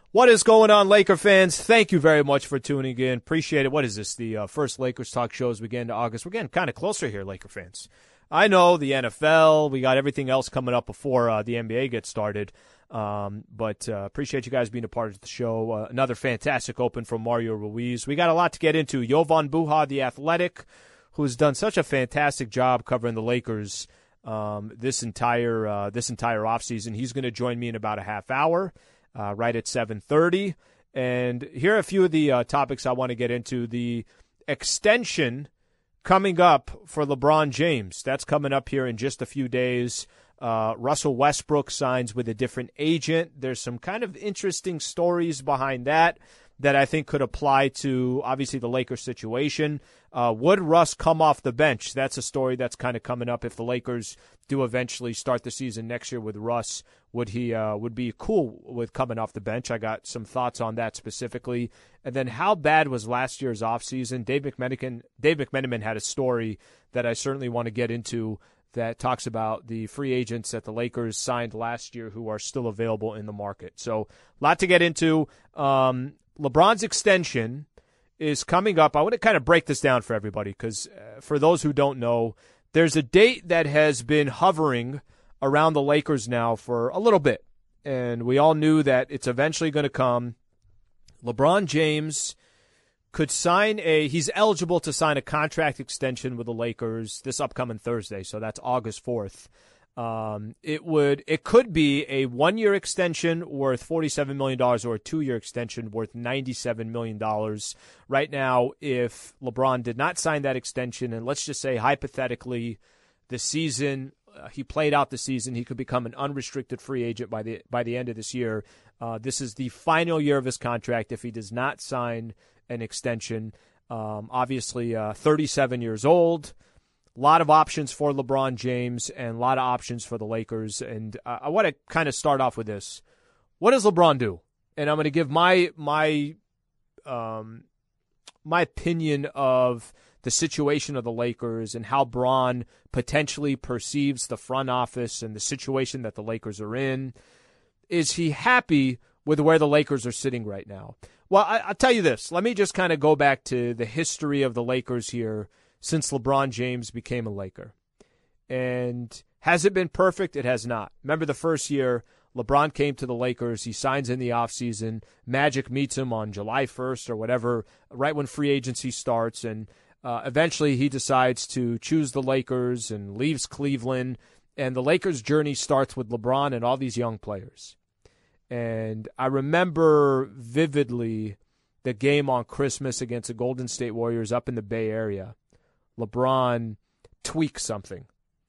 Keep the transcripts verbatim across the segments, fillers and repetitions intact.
What is going on, Laker fans? Thank you very much for tuning in. Appreciate it. What is this, the uh, first Lakers talk show as we get into August? We're getting kind of closer here, Laker fans. I know the N F L, we got everything else coming up before uh, the N B A gets started, um, but uh, appreciate you guys being a part of the show. Uh, another fantastic open from Mario Ruiz. We got a lot to get into. Jovan Buha, the Athletic, who's done such a fantastic job covering the Lakers um, this entire uh, this entire offseason. He's going to join me in about a half hour. Uh, right at seven thirty. And here are a few of the uh, topics I want to get into. The extension coming up for LeBron James. That's coming up here in just a few days. Uh, Russell Westbrook signs with a different agent. There's some kind of interesting stories behind that that I think could apply to, obviously, the Lakers situation. Uh, would Russ come off the bench? That's a story that's kind of coming up. If the Lakers do eventually start the season next year with Russ, would he uh, would be cool with coming off the bench? I got some thoughts on that specifically. And then how bad was last year's offseason? Dave McMenamin, Dave McMenamin had a story that I certainly want to get into that talks about the free agents that the Lakers signed last year who are still available in the market. So a lot to get into. Um, LeBron's extension is coming up. I want to kind of break this down for everybody because uh, for those who don't know, there's a date that has been hovering around the Lakers now for a little bit. And we all knew that it's eventually going to come. LeBron James could sign a – he's eligible to sign a contract extension with the Lakers this upcoming Thursday, so that's August fourth. Um, it would, it could be a one-year extension worth forty-seven million dollars or a two-year extension worth ninety-seven million dollars. Right now, if LeBron did not sign that extension, and let's just say hypothetically the season, uh, he played out the season, he could become an unrestricted free agent by the, by the end of this year. Uh, this is the final year of his contract if he does not sign an extension. Um, obviously, uh, thirty-seven years old. A lot of options for LeBron James and a lot of options for the Lakers. And uh, I want to kind of start off with this. What does LeBron do? And I'm going to give my my um, my opinion of the situation of the Lakers and how Bron potentially perceives the front office and the situation that the Lakers are in. Is he happy with where the Lakers are sitting right now? Well, I, I'll tell you this. Let me just kind of go back to the history of the Lakers here since LeBron James became a Laker. And has it been perfect? It has not. Remember the first year LeBron came to the Lakers. He signs in the offseason. Magic meets him on July first or whatever, right when free agency starts. And uh, eventually he decides to choose the Lakers and leaves Cleveland. And the Lakers' journey starts with LeBron and all these young players. And I remember vividly the game on Christmas against the Golden State Warriors up in the Bay Area. LeBron tweaks something.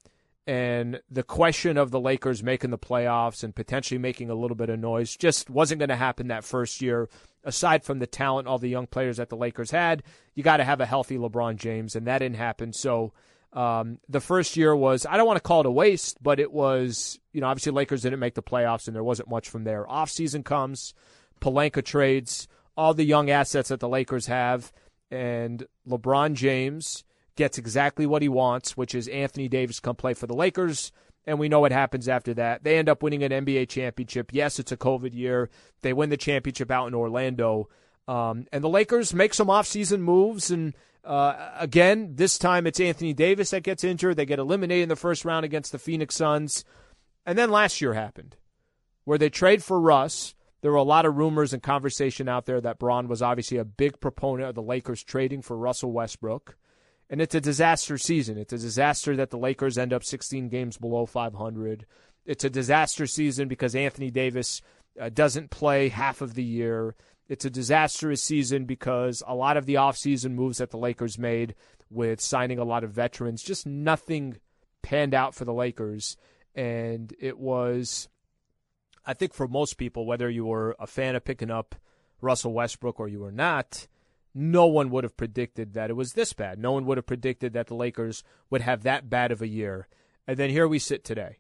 And the question of the Lakers making the playoffs and potentially making a little bit of noise just wasn't going to happen that first year. Aside from the talent all the young players that the Lakers had, you got to have a healthy LeBron James, and that didn't happen. So um, the first year was, I don't want to call it a waste, but it was, you know, obviously Lakers didn't make the playoffs, and there wasn't much from there. Offseason comes, Pelinka trades, all the young assets that the Lakers have, and LeBron James gets exactly what he wants, which is Anthony Davis come play for the Lakers, and we know what happens after that. They end up winning an N B A championship. Yes, it's a COVID year. They win the championship out in Orlando. Um, and the Lakers make some offseason moves, and uh, again, this time it's Anthony Davis that gets injured. They get eliminated in the first round against the Phoenix Suns. And then last year happened, where they trade for Russ. There were a lot of rumors and conversation out there that Bron was obviously a big proponent of the Lakers trading for Russell Westbrook. And it's a disaster season. It's a disaster that the Lakers end up sixteen games below five hundred. It's a disaster season because Anthony Davis uh, doesn't play half of the year. It's a disastrous season because a lot of the offseason moves that the Lakers made with signing a lot of veterans, just nothing panned out for the Lakers. And it was, I think for most people, whether you were a fan of picking up Russell Westbrook or you were not, no one would have predicted that it was this bad. No one would have predicted that the Lakers would have that bad of a year. And then here we sit today.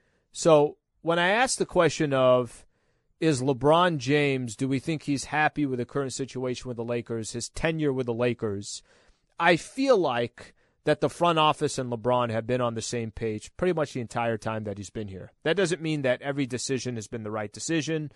So when I ask the question of, is LeBron James, do we think he's happy with the current situation with the Lakers, his tenure with the Lakers, I feel like that the front office and LeBron have been on the same page pretty much the entire time that he's been here. That doesn't mean that every decision has been the right decision,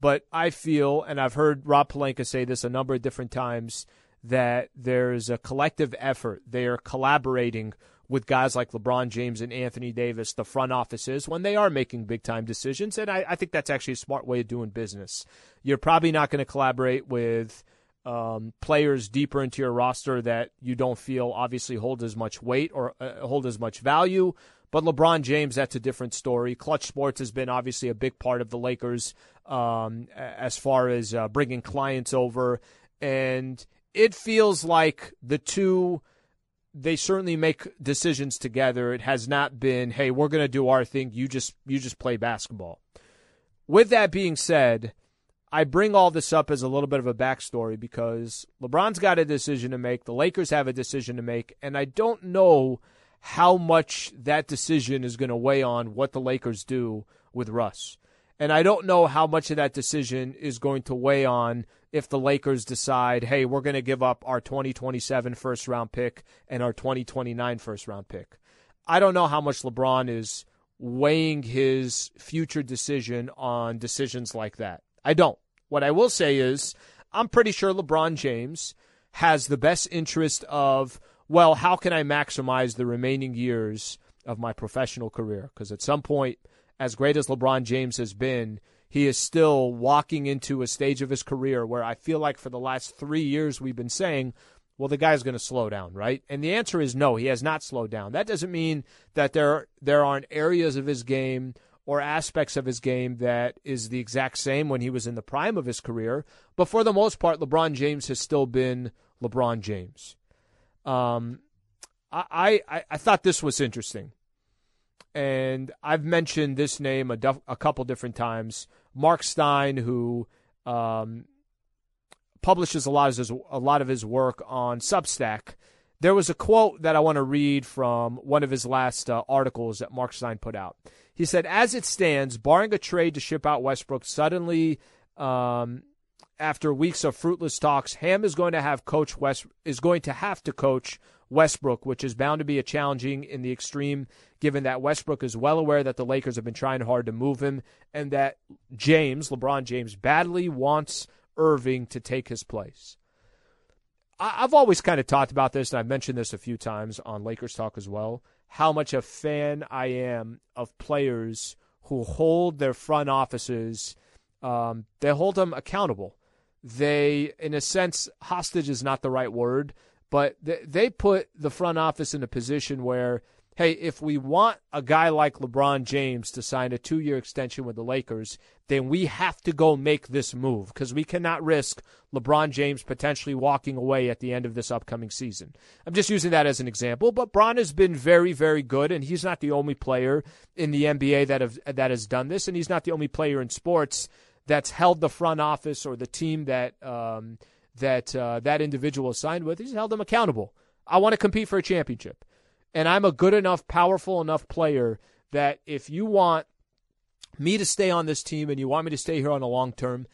But I feel, and I've heard Rob Pelinka say this a number of different times, that there's a collective effort. They are collaborating with guys like LeBron James and Anthony Davis, the front offices, when they are making big-time decisions. And I, I think that's actually a smart way of doing business. You're probably not going to collaborate with um, players deeper into your roster that you don't feel obviously hold as much weight or uh, hold as much value. But LeBron James, that's a different story. Clutch Sports has been obviously a big part of the Lakers um, as far as uh, bringing clients over. And it feels like the two, they certainly make decisions together. It has not been, hey, we're going to do our thing. You just you just play basketball. With that being said, I bring all this up as a little bit of a backstory because LeBron's got a decision to make. The Lakers have a decision to make. And I don't know how much that decision is going to weigh on what the Lakers do with Russ. And I don't know how much of that decision is going to weigh on if the Lakers decide, hey, we're going to give up our twenty twenty-seven first-round pick and our twenty twenty-nine first-round pick. I don't know how much LeBron is weighing his future decision on decisions like that. I don't. What I will say is I'm pretty sure LeBron James has the best interest of, well, how can I maximize the remaining years of my professional career? Because at some point, as great as LeBron James has been, he is still walking into a stage of his career where I feel like for the last three years we've been saying, well, the guy's going to slow down, right? And the answer is no, he has not slowed down. That doesn't mean that there, there aren't areas of his game or aspects of his game that is the exact same when he was in the prime of his career. But for the most part, LeBron James has still been LeBron James. Um, I, I, I thought this was interesting. And I've mentioned this name a, duff, a couple different times. Mark Stein, who um, publishes a lot of his, a lot of his work on Substack. There was a quote that I want to read from one of his last uh, articles that Mark Stein put out. He said, as it stands, barring a trade to ship out Westbrook suddenly um, after weeks of fruitless talks, Ham is going to have coach West is going to have to coach Westbrook, which is bound to be a challenging in the extreme, given that Westbrook is well aware that the Lakers have been trying hard to move him and that James, LeBron James, badly wants Irving to take his place. I've always kind of talked about this, and I've mentioned this a few times on Lakers Talk as well, how much a fan I am of players who hold their front offices, um, they hold them accountable. They, in a sense, hostage is not the right word, but they put the front office in a position where, hey, if we want a guy like LeBron James to sign a two-year extension with the Lakers, then we have to go make this move because we cannot risk LeBron James potentially walking away at the end of this upcoming season. I'm just using that as an example, but Bron has been very, very good, and he's not the only player in the N B A that have, that has done this, and he's not the only player in sports that's held the front office or the team that um, that uh, that individual is signed with. He's held them accountable. I want to compete for a championship. And I'm a good enough, powerful enough player that if you want me to stay on this team and you want me to stay here on the long term,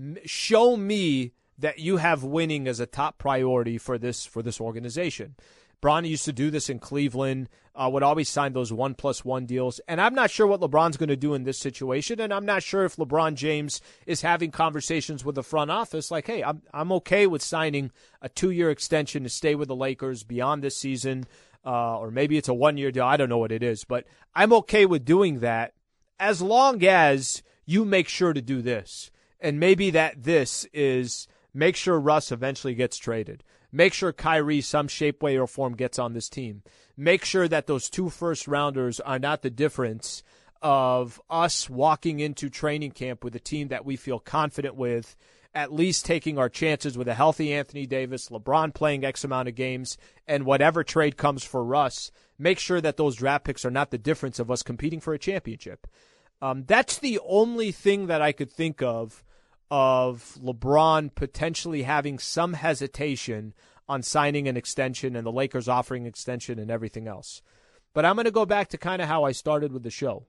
show me that you have winning as a top priority for this for this organization. Bron used to do this in Cleveland, uh, would always sign those one plus one deals. And I'm not sure what LeBron's going to do in this situation. And I'm not sure if LeBron James is having conversations with the front office like, hey, I'm I'm okay with signing a two-year extension to stay with the Lakers beyond this season. Uh, or maybe it's a one-year deal. I don't know what it is. But I'm okay with doing that as long as you make sure to do this. And maybe that this is make sure Russ eventually gets traded. Make sure Kyrie, some shape, way, or form, gets on this team. Make sure that those two first-rounders are not the difference of us walking into training camp with a team that we feel confident with, at least taking our chances with a healthy Anthony Davis, LeBron playing X amount of games, and whatever trade comes for Russ, make sure that those draft picks are not the difference of us competing for a championship. Um, that's the only thing that I could think of of LeBron potentially having some hesitation on signing an extension and the Lakers offering extension and everything else. But I'm going to go back to kind of how I started with the show.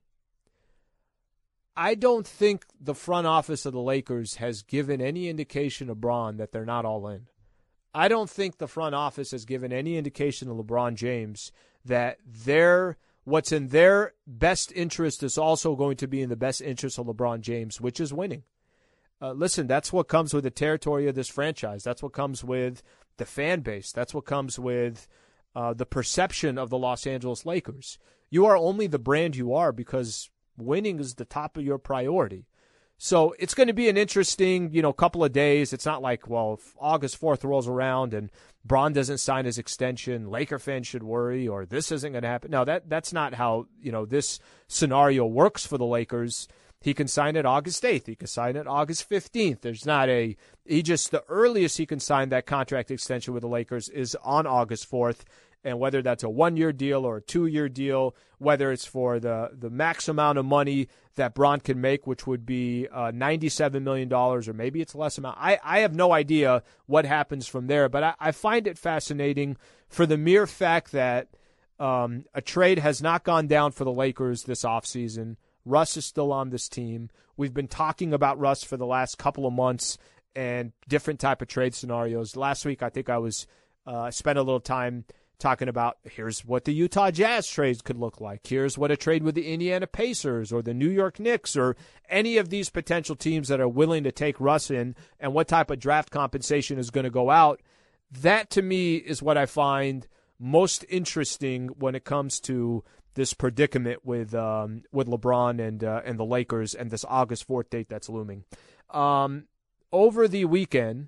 I don't think the front office of the Lakers has given any indication to Bron that they're not all in. I don't think the front office has given any indication to LeBron James that they're, what's in their best interest is also going to be in the best interest of LeBron James, which is winning. uh, listen, that's what comes with the territory of this franchise. That's what comes with the fan base. That's what comes with uh, the perception of the Los Angeles Lakers. You are only the brand you are because winning is the top of your priority. So it's going to be an interesting, you know, couple of days. It's not like, well, if August fourth rolls around and Bron doesn't sign his extension, Laker fans should worry, or this isn't going to happen. No, that that's not how, you know, this scenario works for the Lakers. He can sign it August eighth. He can sign it August fifteenth. There's not a, he just, the earliest he can sign that contract extension with the Lakers is on August fourth. And whether that's a one-year deal or a two-year deal, whether it's for the, the max amount of money that Bron can make, which would be uh, ninety-seven million dollars, or maybe it's less amount. I, I have no idea what happens from there, but I, I find it fascinating for the mere fact that um, a trade has not gone down for the Lakers this offseason. Russ is still on this team. We've been talking about Russ for the last couple of months and different type of trade scenarios. Last week, I think I was uh, spent a little time talking about here's what the Utah Jazz trades could look like. Here's what a trade with the Indiana Pacers or the New York Knicks or any of these potential teams that are willing to take Russ in and what type of draft compensation is going to go out. That, to me, is what I find most interesting when it comes to this predicament with um, with LeBron and uh, and the Lakers and this August fourth date that's looming. Um, over the weekend,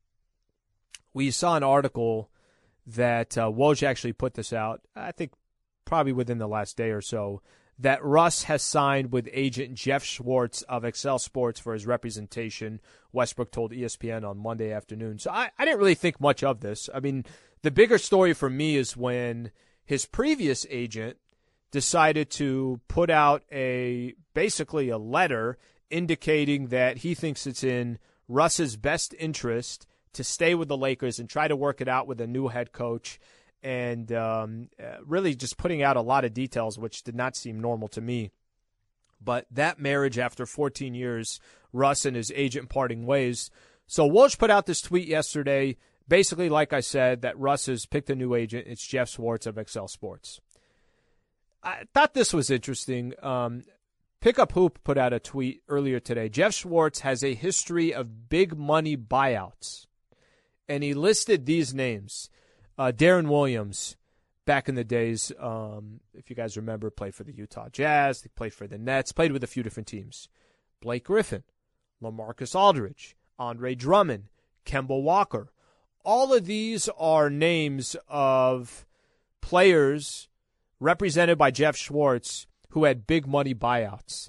we saw an article that uh, Woj actually put this out, I think probably within the last day or so, that Russ has signed with agent Jeff Schwartz of Excel Sports for his representation, Westbrook told E S P N on Monday afternoon. So I, I didn't really think much of this. I mean, the bigger story for me is when his previous agent decided to put out a basically a letter indicating that he thinks it's in Russ's best interest to stay with the Lakers and try to work it out with a new head coach, and um, really just putting out a lot of details, which did not seem normal to me. But that marriage, after fourteen years, Russ and his agent parting ways. So Woj put out this tweet yesterday, basically, like I said, that Russ has picked a new agent. It's Jeff Schwartz of Excel Sports. I thought this was interesting. Um, Pickup Hoop put out a tweet earlier today. Jeff Schwartz has a history of big money buyouts. And he listed these names. Uh, Darren Williams, back in the days, um, if you guys remember, played for the Utah Jazz. He played for the Nets, played with a few different teams. Blake Griffin, LaMarcus Aldridge, Andre Drummond, Kemba Walker. All of these are names of players represented by Jeff Schwartz who had big money buyouts.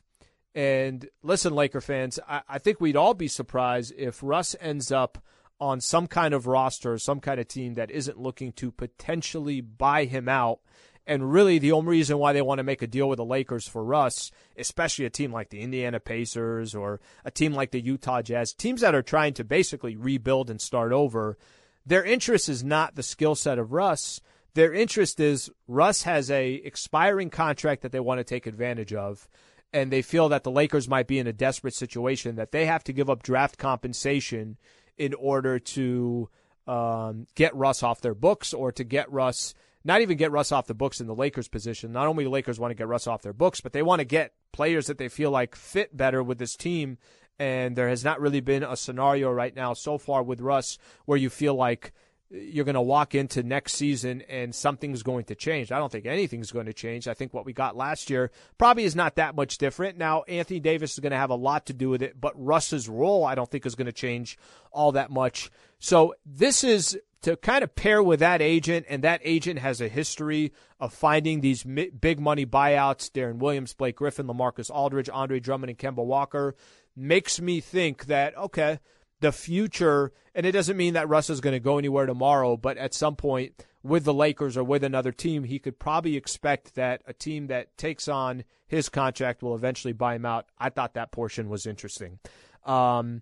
And listen, Laker fans, I, I think we'd all be surprised if Russ ends up on some kind of roster, some kind of team that isn't looking to potentially buy him out. And really the only reason why they want to make a deal with the Lakers for Russ, especially a team like the Indiana Pacers or a team like the Utah Jazz, teams that are trying to basically rebuild and start over, their interest is not the skill set of Russ. Their interest is Russ has a expiring contract that they want to take advantage of, and they feel that the Lakers might be in a desperate situation that they have to give up draft compensation in order to um, get Russ off their books, or to get Russ, not even get Russ off the books in the Lakers' position. Not only do the Lakers want to get Russ off their books, but they want to get players that they feel like fit better with this team. And there has not really been a scenario right now so far with Russ where you feel like you're going to walk into next season and something's going to change. I don't think anything's going to change. I think what we got last year probably is not that much different. Now, Anthony Davis is going to have a lot to do with it, but Russ's role I don't think is going to change all that much. So this is to kind of pair with that agent, and that agent has a history of finding these big money buyouts, Darren Williams, Blake Griffin, LaMarcus Aldridge, Andre Drummond, and Kemba Walker, makes me think that, okay, the future, and it doesn't mean that Russ is going to go anywhere tomorrow, but at some point with the Lakers or with another team, he could probably expect that a team that takes on his contract will eventually buy him out. I thought that portion was interesting. Um,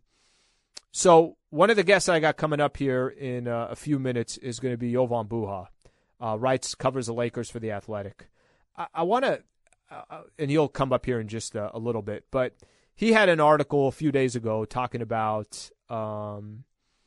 so one of the guests I got coming up here in uh, a few minutes is going to be Jovan Buha. Uh, writes, covers the Lakers for The Athletic. I, I want to, uh, and he'll come up here in just a, a little bit, but he had an article a few days ago talking about um,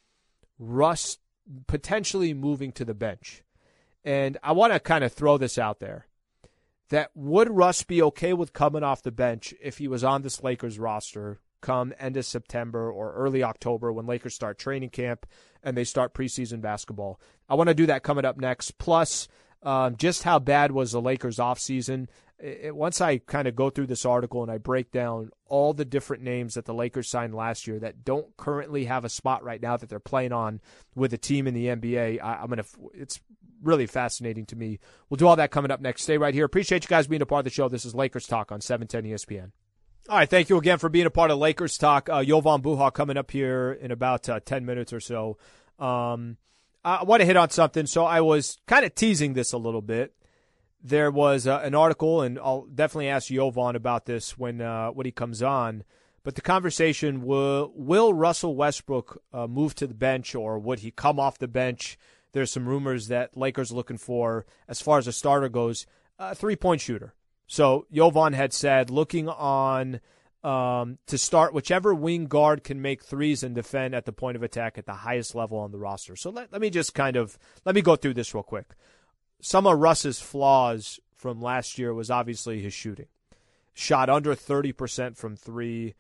Russ potentially moving to the bench. And I want to kind of throw this out there, that would Russ be okay with coming off the bench if he was on this Lakers roster come end of September or early October when Lakers start training camp and they start preseason basketball. I want to do that coming up next. Plus, um, just how bad was the Lakers offseason. It, once I kind of go through this article and I break down all the different names that the Lakers signed last year that don't currently have a spot right now that they're playing on with a team in the N B A, I, I'm gonna. It's really fascinating to me. We'll do all that coming up next. Stay right here. Appreciate you guys being a part of the show. This is Lakers Talk on seven ten E S P N. All right, thank you again for being a part of Lakers Talk. Uh, Jovan Buha coming up here in about uh, ten minutes or so. Um, I want to hit on something. So I was kind of teasing this a little bit. There was uh, an article, and I'll definitely ask Jovan about this when uh, when he comes on. But the conversation, will, will Russell Westbrook uh, move to the bench, or would he come off the bench? There's some rumors that Lakers are looking for, as far as a starter goes, a three-point shooter. So Jovan had said, looking on um, to start whichever wing guard can make threes and defend at the point of attack at the highest level on the roster. So let, let me just kind of, let me go through this real quick. Some of Russ's flaws from last year was obviously his shooting. Shot under thirty percent from three.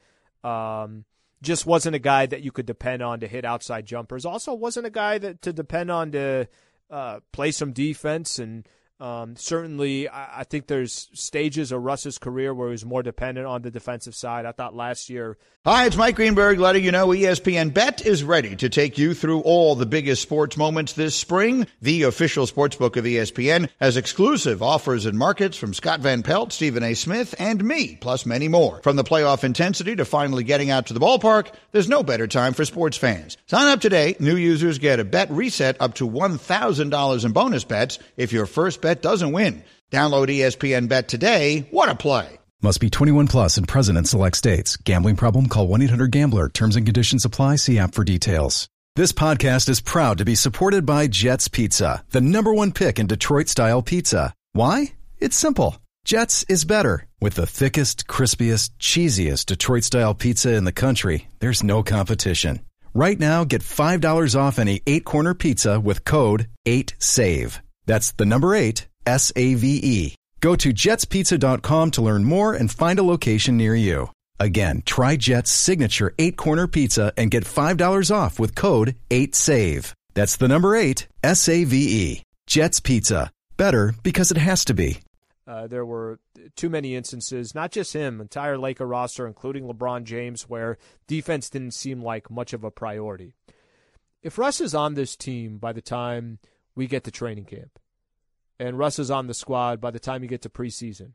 Um, just wasn't a guy that you could depend on to hit outside jumpers. Also wasn't a guy that to depend on to uh, play some defense. And um, certainly I, I think there's stages of Russ's career where he was more dependent on the defensive side. I thought last year. Hi, it's Mike Greenberg letting you know E S P N Bet is ready to take you through all the biggest sports moments this spring. The official sportsbook of E S P N has exclusive offers and markets from Scott Van Pelt, Stephen A. Smith, and me, plus many more. From the playoff intensity to finally getting out to the ballpark, there's no better time for sports fans. Sign up today. New users get a bet reset up to one thousand dollars in bonus bets if your first bet doesn't win. Download E S P N Bet today. What a play. Must be twenty-one plus and present in select states. Gambling problem? Call one eight hundred gambler. Terms and conditions apply. See app for details. This podcast is proud to be supported by Jets Pizza, the number one pick in Detroit-style pizza. Why? It's simple. Jets is better. With the thickest, crispiest, cheesiest Detroit-style pizza in the country, there's no competition. Right now, get five dollars off any eight-corner pizza with code eight save. That's the number eight, S A V E. Go to jets pizza dot com to learn more and find a location near you. Again, try Jet's signature eight-corner pizza and get five dollars off with code eight save. That's the number eight, S A V E. Jet's Pizza. Better because it has to be. Uh, there were too many instances, not just him, entire Laker roster, including LeBron James, where defense didn't seem like much of a priority. If Russ is on this team by the time we get to training camp, and Russ is on the squad by the time you get to preseason,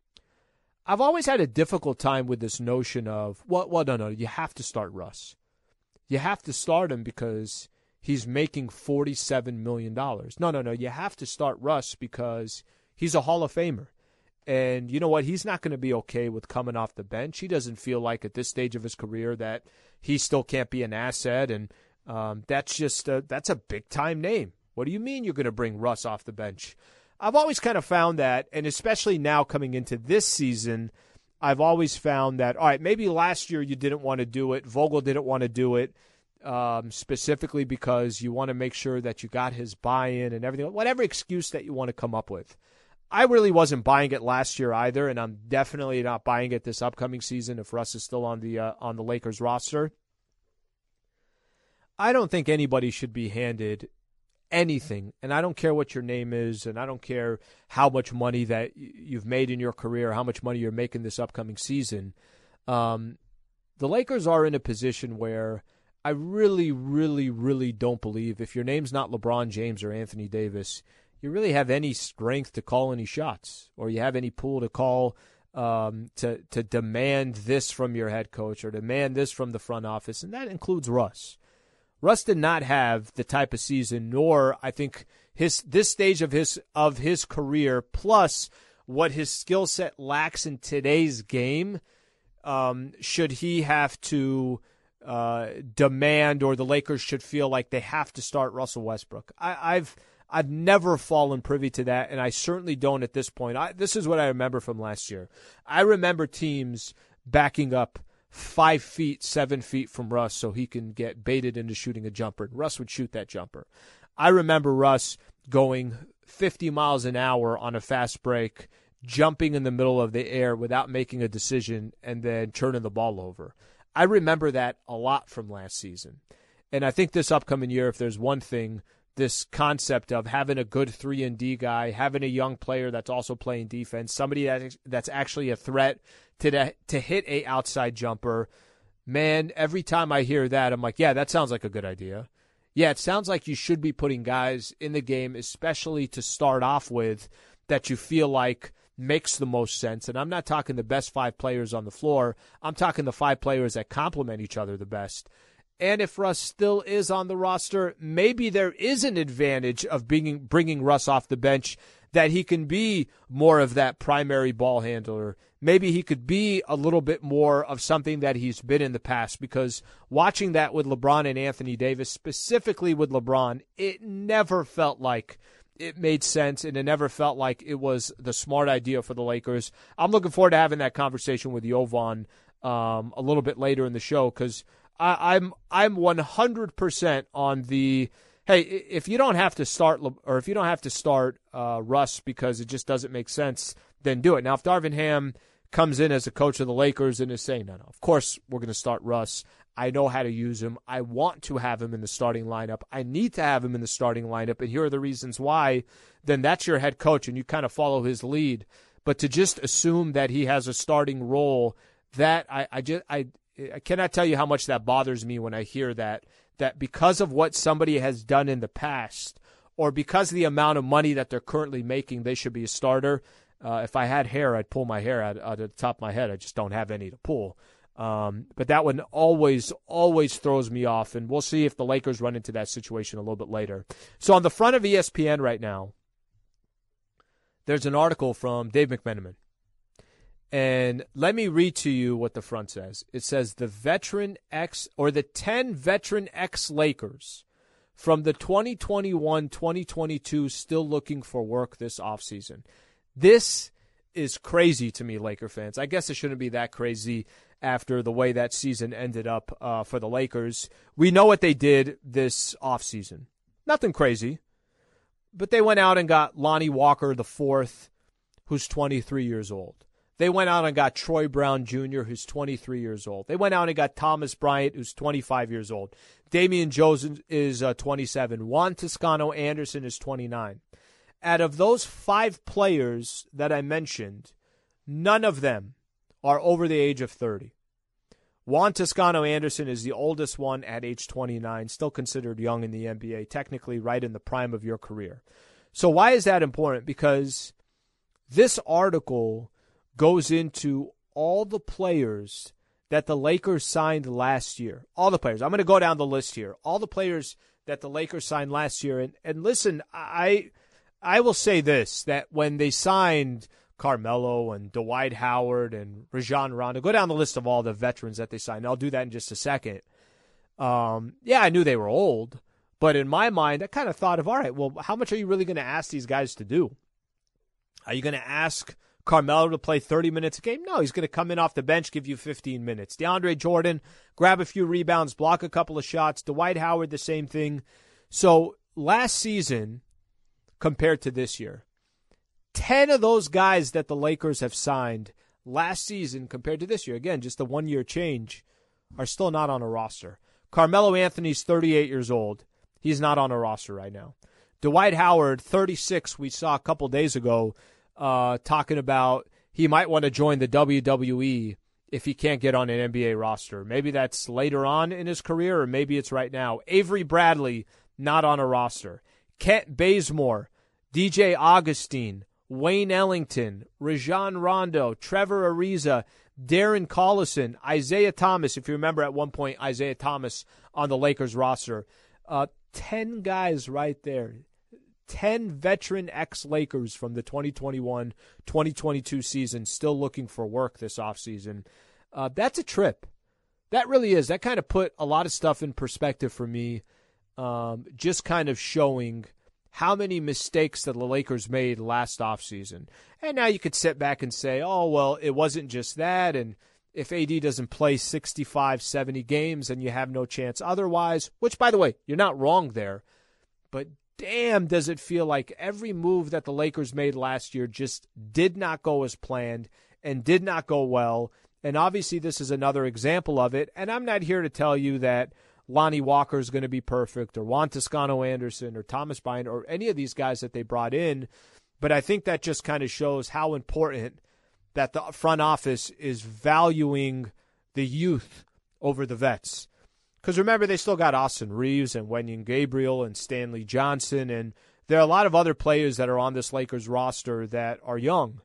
I've always had a difficult time with this notion of, well, well, no, no, you have to start Russ. You have to start him because he's making forty-seven million dollars. No, no, no, you have to start Russ because he's a Hall of Famer. And you know what? He's not going to be okay with coming off the bench. He doesn't feel like at this stage of his career that he still can't be an asset. And um, that's just a, that's a big-time name. What do you mean you're going to bring Russ off the bench? I've always kind of found that, and especially now coming into this season, I've always found that, all right, maybe last year you didn't want to do it. Vogel didn't want to do it um, specifically because you want to make sure that you got his buy-in and everything, whatever excuse that you want to come up with. I really wasn't buying it last year either, and I'm definitely not buying it this upcoming season if Russ is still on the uh, on the Lakers roster. I don't think anybody should be handed anything, and I don't care what your name is, and I don't care how much money that you've made in your career, how much money you're making this upcoming season. Um, the Lakers are in a position where I really, really, really don't believe if your name's not LeBron James or Anthony Davis, you really have any strength to call any shots, or you have any pull to call um, to to demand this from your head coach or demand this from the front office, and that includes Russ. Russ did not have the type of season, nor I think his this stage of his of his career, plus what his skill set lacks in today's game, um, should he have to uh, demand, or the Lakers should feel like they have to start Russell Westbrook. I, I've I've never fallen privy to that, and I certainly don't at this point. I, this is what I remember from last year. I remember teams backing up five feet, seven feet from Russ so he can get baited into shooting a jumper, and Russ would shoot that jumper. I remember Russ going fifty miles an hour on a fast break, jumping in the middle of the air without making a decision, and then turning the ball over. I remember that a lot from last season. And I think this upcoming year, if there's one thing, this concept of having a good three and D guy, having a young player that's also playing defense, somebody that, that's actually a threat to the, to hit a outside jumper, man, every time I hear that, I'm like, yeah, that sounds like a good idea. Yeah, it sounds like you should be putting guys in the game, especially to start off with, that you feel like makes the most sense. And I'm not talking the best five players on the floor. I'm talking the five players that complement each other the best. And if Russ still is on the roster, maybe there is an advantage of being, bringing Russ off the bench, that he can be more of that primary ball handler. Maybe he could be a little bit more of something that he's been in the past, because watching that with LeBron and Anthony Davis, specifically with LeBron, it never felt like it made sense, and it never felt like it was the smart idea for the Lakers. I'm looking forward to having that conversation with Jovan um, a little bit later in the show, because I'm I'm one hundred percent on the, hey, if you don't have to start or if you don't have to start uh, Russ because it just doesn't make sense, then do it. Now, if Darvin Ham comes in as a coach of the Lakers and is saying, no, no, of course we're going to start Russ. I know how to use him. I want to have him in the starting lineup. I need to have him in the starting lineup, and here are the reasons why. Then that's your head coach, and you kind of follow his lead. But to just assume that he has a starting role, that I, I just I. I cannot tell you how much that bothers me when I hear that, that because of what somebody has done in the past, or because of the amount of money that they're currently making, they should be a starter. Uh, if I had hair, I'd pull my hair out, out of the top of my head. I just don't have any to pull. Um, but that one always, always throws me off, and we'll see if the Lakers run into that situation a little bit later. So on the front of E S P N right now, there's an article from Dave McMenamin. And let me read to you what the front says. It says the veteran ex or the ten veteran ex-Lakers from the twenty twenty-one twenty twenty-two still looking for work this offseason. This is crazy to me, Laker fans. I guess it shouldn't be that crazy after the way that season ended up uh, for the Lakers. We know what they did this offseason. Nothing crazy. But they went out and got Lonnie Walker the fourth, who's twenty-three years old. They went out and got Troy Brown Junior, who's twenty-three years old. They went out and got Thomas Bryant, who's twenty-five years old. Damian Jones is uh, twenty-seven. Juan Toscano Anderson is twenty-nine. Out of those five players that I mentioned, none of them are over the age of thirty. Juan Toscano Anderson is the oldest one at age twenty-nine, still considered young in the N B A, technically right in the prime of your career. So why is that important? Because this article goes into all the players that the Lakers signed last year. All the players. I'm going to go down the list here. All the players that the Lakers signed last year. And, and listen, I I will say this, that when they signed Carmelo and Dwight Howard and Rajon Rondo, go down the list of all the veterans that they signed. I'll do that in just a second. Um, yeah, I knew they were old. But in my mind, I kind of thought of, all right, well, how much are you really going to ask these guys to do? Are you going to ask Carmelo to play thirty minutes a game? No, he's going to come in off the bench, give you fifteen minutes. DeAndre Jordan, grab a few rebounds, block a couple of shots. Dwight Howard, the same thing. So last season, compared to this year, ten of those guys that the Lakers have signed last season compared to this year, again, just a one-year change, are still not on a roster. Carmelo Anthony's thirty-eight years old. He's not on a roster right now. Dwight Howard, thirty-six, we saw a couple days ago, Uh, talking about he might want to join the W W E if he can't get on an N B A roster. Maybe that's later on in his career, or maybe it's right now. Avery Bradley, not on a roster. Kent Bazemore, D J Augustine, Wayne Ellington, Rajon Rondo, Trevor Ariza, Darren Collison, Isaiah Thomas. If you remember at one point, Isaiah Thomas on the Lakers roster. Uh, ten guys right there. ten veteran ex-Lakers from the twenty twenty-one twenty twenty-two season still looking for work this offseason. Uh, that's a trip. That really is. That kind of put a lot of stuff in perspective for me, um, just kind of showing how many mistakes that the Lakers made last offseason. And now you could sit back and say, oh, well, it wasn't just that, and if A D doesn't play sixty-five, seventy games, then you have no chance otherwise, which, by the way, you're not wrong there. But damn, does it feel like every move that the Lakers made last year just did not go as planned and did not go well. And obviously this is another example of it. And I'm not here to tell you that Lonnie Walker is going to be perfect, or Juan Toscano Anderson, or Thomas Bryant, or any of these guys that they brought in. But I think that just kind of shows how important that the front office is valuing the youth over the vets. Because remember, they still got Austin Reeves and Wenyen Gabriel and Stanley Johnson, and there are a lot of other players that are on this Lakers roster that are young.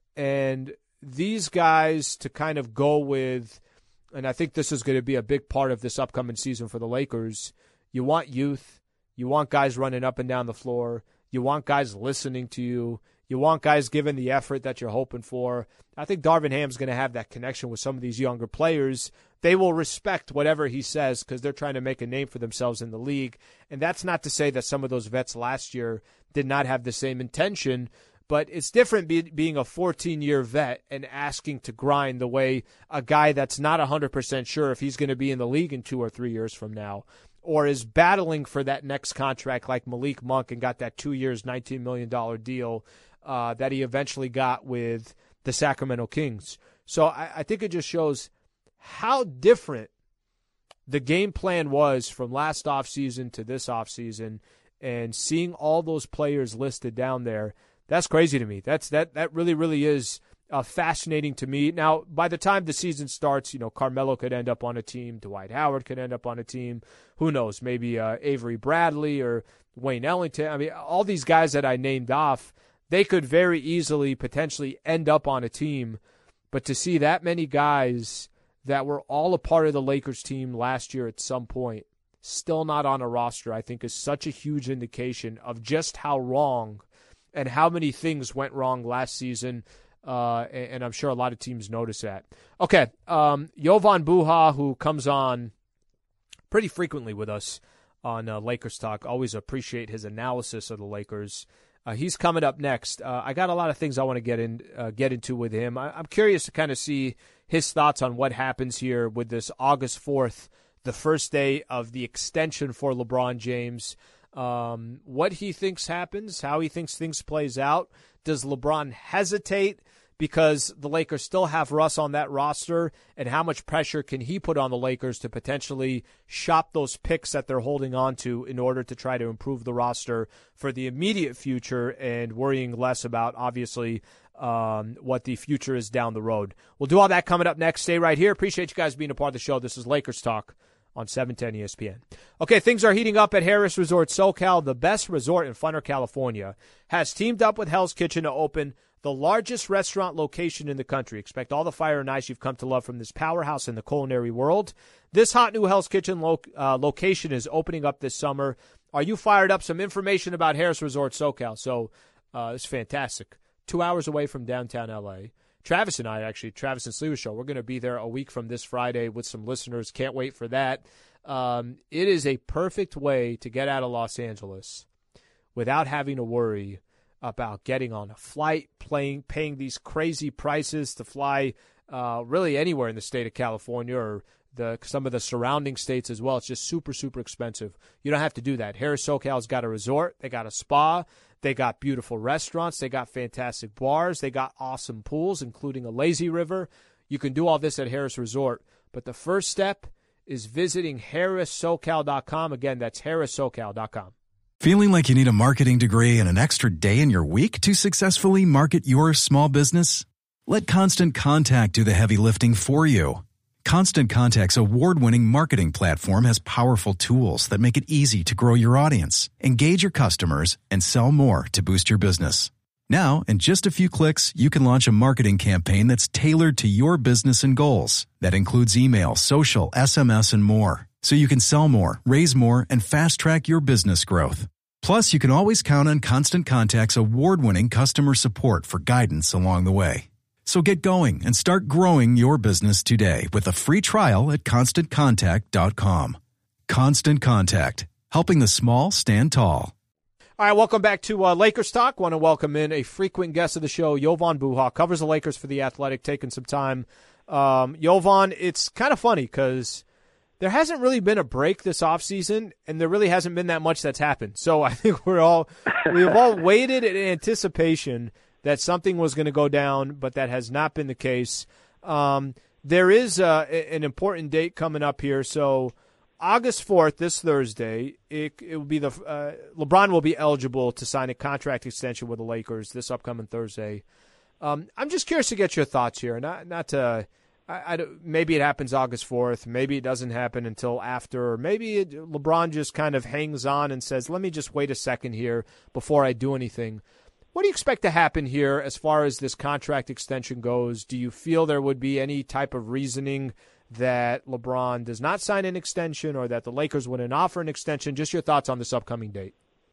And these guys to kind of go with, and I think this is going to be a big part of this upcoming season for the Lakers, you want youth, you want guys running up and down the floor, you want guys listening to you, you want guys giving the effort that you're hoping for. I think Darvin Ham's going to have that connection with some of these younger players. They will respect whatever he says because they're trying to make a name for themselves in the league. And that's not to say that some of those vets last year did not have the same intention, but it's different be, being a fourteen-year vet and asking to grind the way a guy that's not one hundred percent sure if he's going to be in the league in two or three years from now, or is battling for that next contract like Malik Monk and got that two years, nineteen million dollars deal uh, that he eventually got with the Sacramento Kings. So I, I think it just shows how different the game plan was from last offseason to this offseason, and seeing all those players listed down there, that's crazy to me. That's that that really, really is uh, fascinating to me. Now, by the time the season starts, you know, Carmelo could end up on a team. Dwight Howard could end up on a team. Who knows? Maybe uh, Avery Bradley or Wayne Ellington. I mean, all these guys that I named off, they could very easily potentially end up on a team. But to see that many guys that were all a part of the Lakers team last year at some point still not on a roster, I think is such a huge indication of just how wrong and how many things went wrong last season, uh, and, and I'm sure a lot of teams notice that. Okay, um, Jovan Buha, who comes on pretty frequently with us on uh, Lakers Talk, always appreciate his analysis of the Lakers. Uh, he's coming up next. Uh, I got a lot of things I want to get in uh, get into with him. I, I'm curious to kind of see his thoughts on what happens here with this August fourth, the first day of the extension for LeBron James. Um, what he thinks happens, how he thinks things plays out. Does LeBron hesitate because the Lakers still have Russ on that roster, and how much pressure can he put on the Lakers to potentially shop those picks that they're holding on to in order to try to improve the roster for the immediate future and worrying less about, obviously, um, what the future is down the road. We'll do all that coming up next. Stay right here. Appreciate you guys being a part of the show. This is Lakers Talk on seven ten E S P N. Okay, things are heating up at Harris Resort SoCal. The best resort in Funner, California, has teamed up with Hell's Kitchen to open the largest restaurant location in the country. Expect all the fire and ice you've come to love from this powerhouse in the culinary world. This hot new Hell's Kitchen lo- uh, location is opening up this summer. Are you fired up? Some information about Harris Resort SoCal. So uh, it's fantastic. Two hours away from downtown L A. Travis and I, actually, Travis and Sleever Show, we're going to be there a week from this Friday with some listeners. Can't wait for that. Um, it is a perfect way to get out of Los Angeles without having to worry about getting on a flight, playing, paying these crazy prices to fly uh, really anywhere in the state of California or the some of the surrounding states as well. It's just super, super expensive. You don't have to do that. Harris SoCal's got a resort. They got a spa. They got beautiful restaurants. They got fantastic bars. They got awesome pools, including a lazy river. You can do all this at Harris Resort. But the first step is visiting harris socal dot com. Again, that's harris socal dot com. Feeling like you need a marketing degree and an extra day in your week to successfully market your small business? Let Constant Contact do the heavy lifting for you. Constant Contact's award-winning marketing platform has powerful tools that make it easy to grow your audience, engage your customers, and sell more to boost your business. Now, in just a few clicks, you can launch a marketing campaign that's tailored to your business and goals. That includes email, social, S M S, and more. So you can sell more, raise more, and fast-track your business growth. Plus, you can always count on Constant Contact's award-winning customer support for guidance along the way. So get going and start growing your business today with a free trial at constant contact dot com. Constant Contact, helping the small stand tall. All right, welcome back to uh, Lakers Talk. Want to welcome in a frequent guest of the show, Jovan Buha, covers the Lakers for The Athletic, taking some time. Um, Jovan, it's kind of funny because there hasn't really been a break this offseason, and there really hasn't been that much that's happened. So I think we're all we've all waited in anticipation that something was going to go down, but that has not been the case. Um, there is uh, an important date coming up here. So August fourth, this Thursday, it, it will be the uh, LeBron will be eligible to sign a contract extension with the Lakers this upcoming Thursday. Um, I'm just curious to get your thoughts here. Not not to, I, I, maybe it happens August fourth. Maybe it doesn't happen until after. Or maybe it, LeBron just kind of hangs on and says, let me just wait a second here before I do anything. What do you expect to happen here as far as this contract extension goes? Do you feel there would be any type of reasoning that LeBron does not sign an extension or that the Lakers wouldn't offer an extension? Just your thoughts on this upcoming date.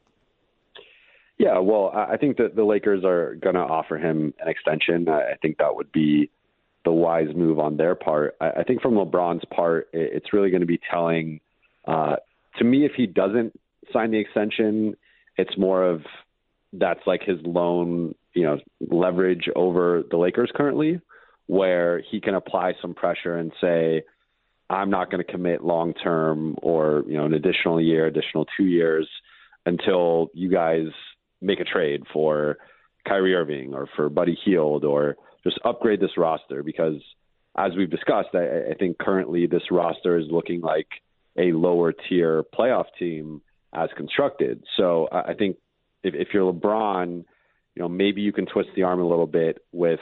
Yeah, well, I think that the Lakers are going to offer him an extension. I think that would be the wise move on their part. I think from LeBron's part, it's really going to be telling. Uh, to me, if he doesn't sign the extension, it's more of that's like his lone, you know, leverage over the Lakers currently, where he can apply some pressure and say, I'm not going to commit long term or, you know, an additional year, additional two years until you guys make a trade for Kyrie Irving or for Buddy Hield or just upgrade this roster. Because as we've discussed, I, I think currently this roster is looking like a lower tier playoff team as constructed. So I think if, if you're LeBron, you know, maybe you can twist the arm a little bit with,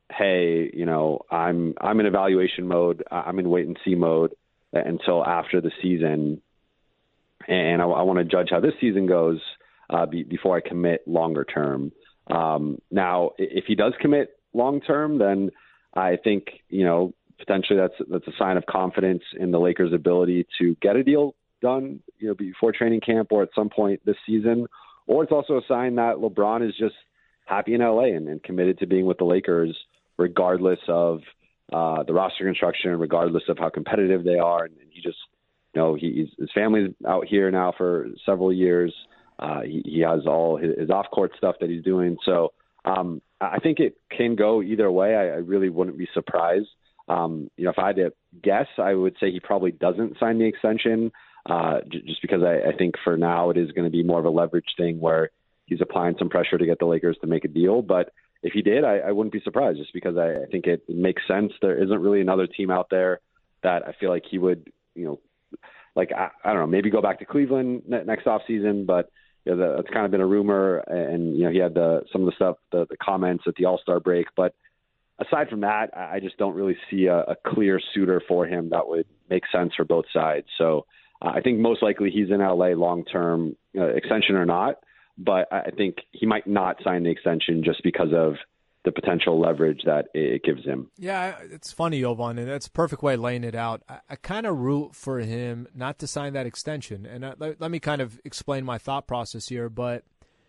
hey, you know, I'm I'm in evaluation mode. I'm in wait and see mode until after the season, and I, I want to judge how this season goes uh, be, before I commit longer term. Um, now, if he does commit long term, then I think, you know, potentially that's that's a sign of confidence in the Lakers' ability to get a deal done, you know, before training camp or at some point this season. Or it's also a sign that LeBron is just happy in L A and, and committed to being with the Lakers, regardless of uh, the roster construction, regardless of how competitive they are. And, and he just, you know, he, he's, his family's out here now for several years. Uh, he, he has all his, his off-court stuff that he's doing. So um, I think it can go either way. I, I really wouldn't be surprised. Um, you know, if I had to guess, I would say he probably doesn't sign the extension uh, j- just because I, I think for now it is going to be more of a leverage thing where he's applying some pressure to get the Lakers to make a deal. But if he did, I, I wouldn't be surprised just because I, I think it makes sense. There isn't really another team out there that I feel like he would, you know, like, I, I don't know, maybe go back to Cleveland ne- next offseason, but you know, that's kind of been a rumor. And, you know, he had the, some of the stuff, the, the comments at the All-Star break. But aside from that, I just don't really see a, a clear suitor for him that would make sense for both sides. So uh, I think most likely he's in L A long-term, uh, extension or not. But I think he might not sign the extension just because of the potential leverage that it gives him. Yeah, it's funny, Jovan, and that's a perfect way of laying it out. I, I kind of root for him not to sign that extension. And I, let, let me kind of explain my thought process here. But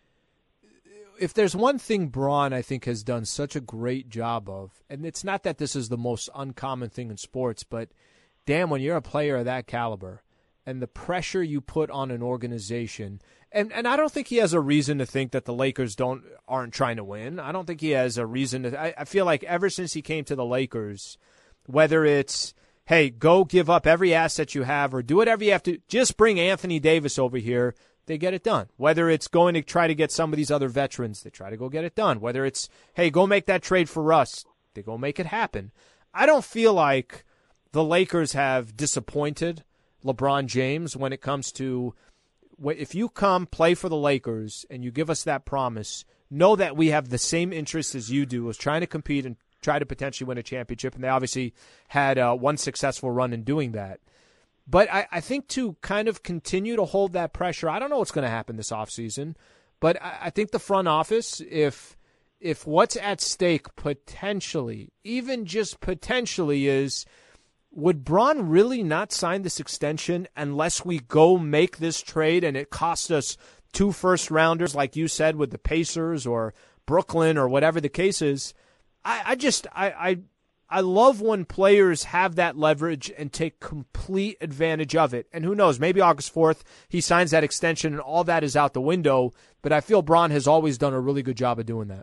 if there's one thing Bron, I think, has done such a great job of, and it's not that this is the most uncommon thing in sports, but damn, when you're a player of that caliber and the pressure you put on an organization – And and I don't think he has a reason to think that the Lakers don't aren't trying to win. I don't think he has a reason to. I, I feel like ever since he came to the Lakers, whether it's, hey, go give up every asset you have or do whatever you have to, just bring Anthony Davis over here, they get it done. Whether it's going to try to get some of these other veterans, they try to go get it done. Whether it's, hey, go make that trade for Russ, they go make it happen. I don't feel like the Lakers have disappointed LeBron James when it comes to, if you come play for the Lakers and you give us that promise, know that we have the same interest as you do, as trying to compete and try to potentially win a championship. And they obviously had uh, one successful run in doing that. But I, I think to kind of continue to hold that pressure, I don't know what's going to happen this offseason, but I, I think the front office, if if what's at stake potentially, even just potentially, is, would Bron really not sign this extension unless we go make this trade and it costs us two first-rounders, like you said, with the Pacers or Brooklyn or whatever the case is? I, I just I, I I love when players have that leverage and take complete advantage of it. And who knows, maybe August fourth he signs that extension and all that is out the window, but I feel Bron has always done a really good job of doing that.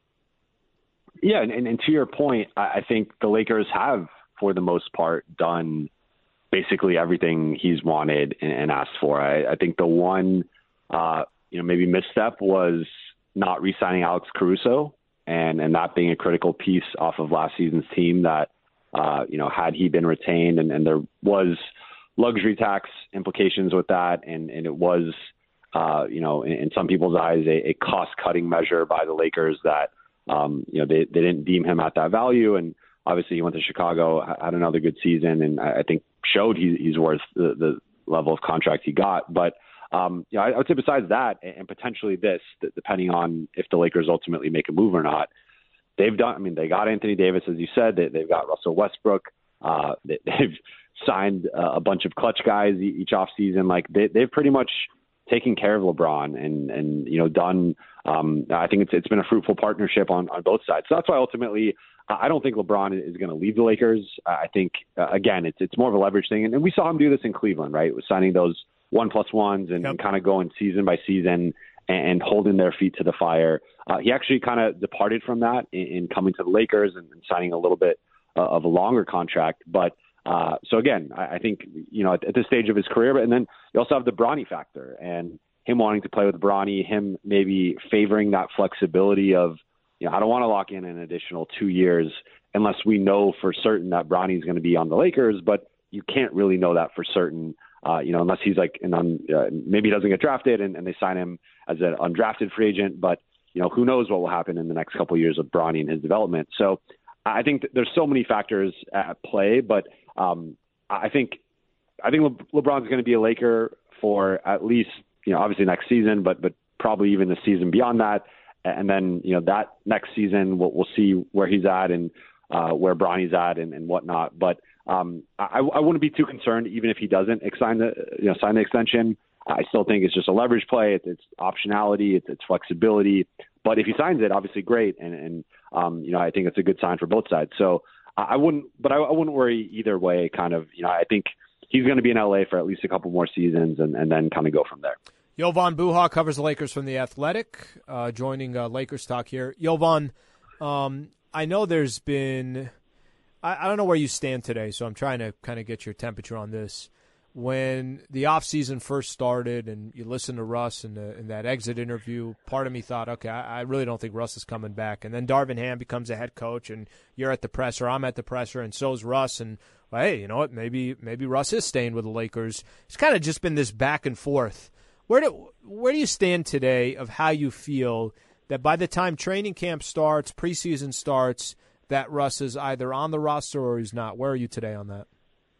Yeah, and, and to your point, I think the Lakers have, for the most part, done basically everything he's wanted and, and asked for. I, I think the one, uh, you know, maybe misstep was not re-signing Alex Caruso and, and that being a critical piece off of last season's team that uh, you know, had he been retained, and, and there was luxury tax implications with that, and, and it was, uh, you know, in, in some people's eyes, a, a cost-cutting measure by the Lakers that, um, you know, they, they didn't deem him at that value, and obviously he went to Chicago, had another good season, and I, I think showed he, he's worth the, the level of contract he got, but Um, you know, I, I would say besides that, and potentially this, depending on if the Lakers ultimately make a move or not, they've done. I mean, they got Anthony Davis, as you said. They, they've got Russell Westbrook. Uh, they, they've signed a bunch of clutch guys each offseason. Like they, they've pretty much taken care of LeBron, and and you know done. Um, I think it's it's been a fruitful partnership on, on both sides. So that's why ultimately I don't think LeBron is going to leave the Lakers. I think uh, again, it's it's more of a leverage thing, and, and we saw him do this in Cleveland, right? With signing those one plus ones and, yep. and kind of going season by season and, and holding their feet to the fire. Uh, he actually kind of departed from that in, in coming to the Lakers and, and signing a little bit uh, of a longer contract. But uh, so again, I, I think, you know, at, at this stage of his career, but and then you also have the Bronny factor and him wanting to play with Bronny, him maybe favoring that flexibility of, you know, I don't want to lock in an additional two years unless we know for certain that Bronny is going to be on the Lakers, but you can't really know that for certain. Uh, you know, unless he's like an un, uh, maybe he doesn't get drafted and, and they sign him as an undrafted free agent. But, you know, who knows what will happen in the next couple of years of Bronny and his development. So I think th- there's so many factors at play. But um, I think I think Le- LeBron's going to be a Laker for at least, you know, obviously next season, but but probably even the season beyond that. And then, you know, that next season we'll, we'll see where he's at and uh, where Bronny's at and, and whatnot. But Um, I, I wouldn't be too concerned, even if he doesn't sign the, you know, sign the extension. I still think it's just a leverage play. It's, it's optionality. It's, it's flexibility. But if he signs it, obviously great. And, and um, you know, I think it's a good sign for both sides. So I wouldn't, but I, I wouldn't worry either way. Kind of, you know, I think he's going to be in L A for at least a couple more seasons, and, and then kind of go from there. Jovan Buha covers the Lakers from The Athletic, uh, joining uh, Lakers Talk here. Jovan, um, I know there's been. I don't know where you stand today, so I'm trying to kind of get your temperature on this. When the offseason first started and you listened to Russ in, the, in that exit interview, part of me thought, okay, I, I really don't think Russ is coming back. And then Darvin Ham becomes a head coach, and you're at the presser, I'm at the presser, and so's Russ. And, well, hey, you know what, maybe maybe Russ is staying with the Lakers. It's kind of just been this back and forth. Where do, where do you stand today of how you feel that by the time training camp starts, preseason starts, that Russ is either on the roster or he's not? Where are you today on that?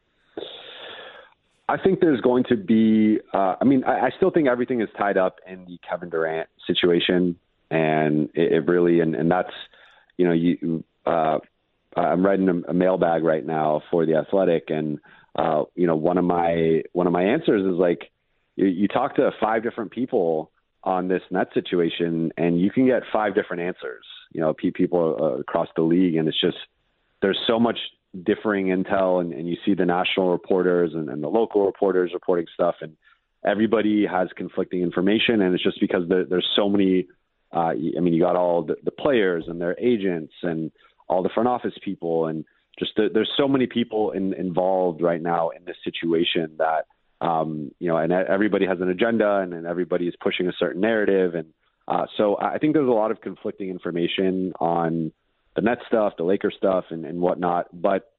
I think there's going to be uh, – I mean, I, I still think everything is tied up in the Kevin Durant situation, and it, it really – and and that's – you know, you uh, I'm writing a, a mailbag right now for The Athletic, and, uh, you know, one of my one of my answers is like you, you talk to five different people on this net situation, and you can get five different answers. You know, people uh, across the league, and it's just there's so much differing intel, and, and you see the national reporters and, and the local reporters reporting stuff, and everybody has conflicting information, and it's just because there, there's so many. Uh, I mean, you got all the, the players and their agents and all the front office people, and just the, there's so many people in, involved right now in this situation that um, you know, and everybody has an agenda, and, and everybody is pushing a certain narrative, and Uh, so I think there's a lot of conflicting information on the Nets stuff, the Lakers stuff, and, and whatnot. But